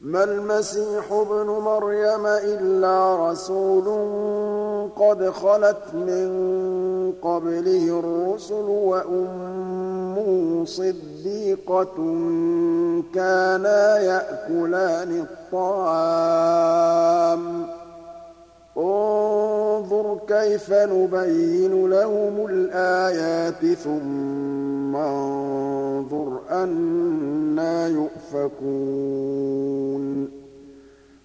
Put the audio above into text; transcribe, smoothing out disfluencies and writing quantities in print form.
مَا الْمَسِيحُ ابْنُ مَرْيَمَ إِلَّا رَسُولٌ قَدْ خَلَتْ مِن قَبْلِهِ الرُّسُلُ وَأُمُّهُ صِدِّيقَةٌ كَانَا يَأْكُلَانِ الطَّعَامَ ۗ انظُرْ كَيْفَ نُبَيِّنُ لَهُمُ الْآيَاتِ ثُمَّ انظُرْ أَنَّىٰ يُؤْفَكُونَ